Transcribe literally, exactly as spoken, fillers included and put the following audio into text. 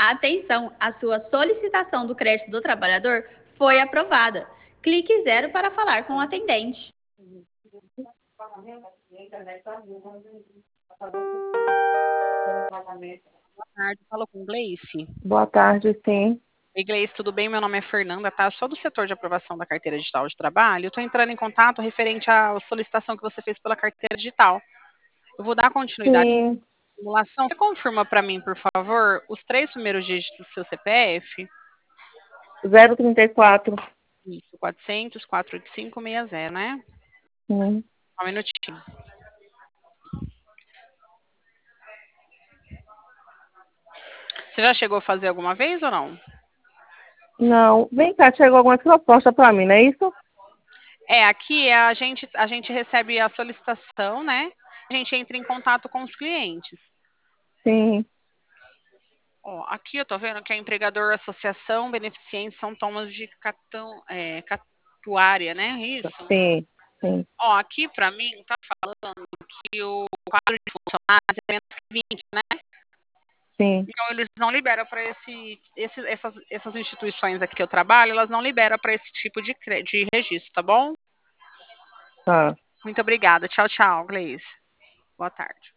Atenção, a sua solicitação do crédito do trabalhador foi aprovada. Clique zero para falar com o atendente. Boa tarde, falo com Gleice. Boa tarde, sim. Oi, Gleice, tudo bem? Meu nome é Fernanda, tá? Eu sou do setor de aprovação da carteira digital de trabalho. Eu estou entrando em contato referente à solicitação que você fez pela carteira digital. Eu vou dar continuidade Sim, à simulação. Você confirma para mim, por favor, os três primeiros dígitos do seu C P F? zero trinta e quatro. Isso, quatrocentos, quatrocentos e oitenta e cinco, sessenta, né? Sim. Só um minutinho. Você já chegou a fazer alguma vez ou não? Não, vem cá, chegou alguma proposta para mim, não é isso? É, aqui a gente, a gente recebe a solicitação, né? A gente entra em contato com os clientes. Sim, Ó, aqui eu tô vendo que a empregador Associação Beneficente São Tomás de Catão, é, Catuária, né? Isso. sim, sim. Ó, aqui para mim tá falando que o quadro de funcionários é menos que vinte, né? Sim, Então eles não liberam para esse, esse, essas, essas instituições aqui que eu trabalho, elas não liberam para esse tipo de, cre- de registro, tá bom? tá. Muito obrigada. Tchau, tchau, Gleice. Boa tarde.